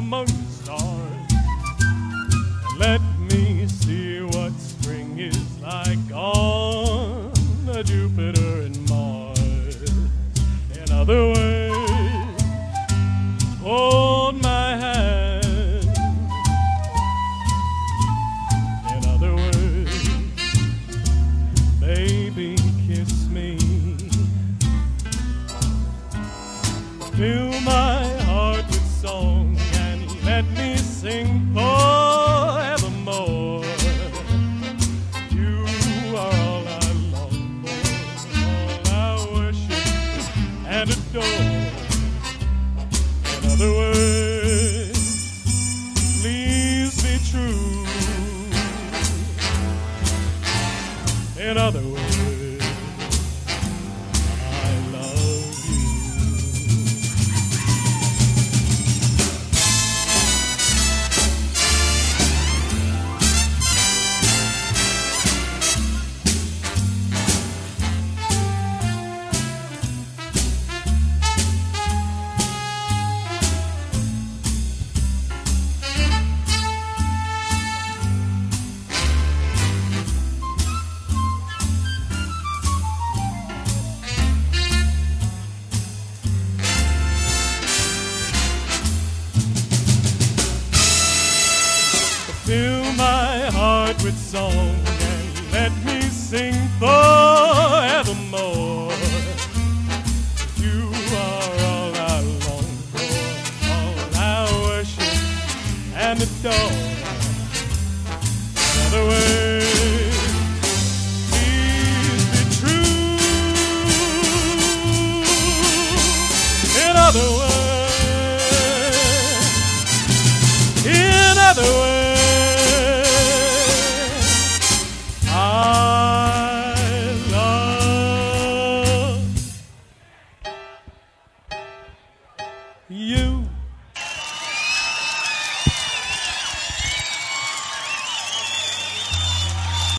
among the stars. Let me see what spring is like on Jupiter and Mars. In other words, hold my hand. In other words, baby, kiss me. Fill my heart with song and let me sing forevermore. You are all I long for, all I worship and adore. In other words, please be true. In other words, fill my heart with song and let me sing forevermore. You are all I long for, all I worship and adore. In other words, please be true. In other words, in other words, you.